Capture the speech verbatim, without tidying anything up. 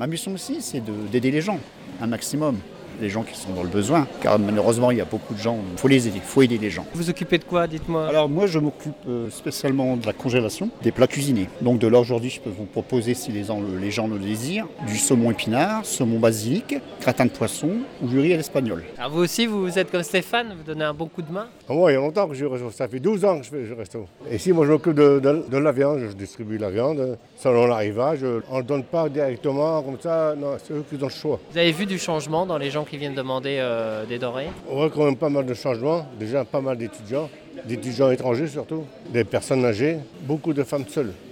Ma mission aussi, c'est de- d'aider les gens, un maximum. Les gens qui sont dans le besoin, car malheureusement, il y a beaucoup de gens, il faut les aider, il faut aider les gens. Vous vous occupez de quoi, dites-moi? Alors moi, je m'occupe euh, spécialement de la congélation, des plats cuisinés. Donc de là, aujourd'hui, je peux vous proposer, si les gens, les gens le désirent, du saumon épinard, saumon basilic, gratin de poisson ou du riz à l'espagnol. Alors vous aussi, vous êtes comme Stéphane, vous donnez un bon coup de main? Moi, il y a longtemps que je resto. Ça fait douze ans que je fais je resto. Et ici, moi, je m'occupe de, de- de la viande. Je distribue la viande selon l'arrivage. On ne donne pas directement comme ça. Non, c'est eux qui ont le choix. Vous avez vu du changement dans les gens qui viennent demander euh, des denrées? On voit quand même pas mal de changements. Déjà, pas mal d'étudiants, d'étudiants étrangers surtout, des personnes âgées, beaucoup de femmes seules.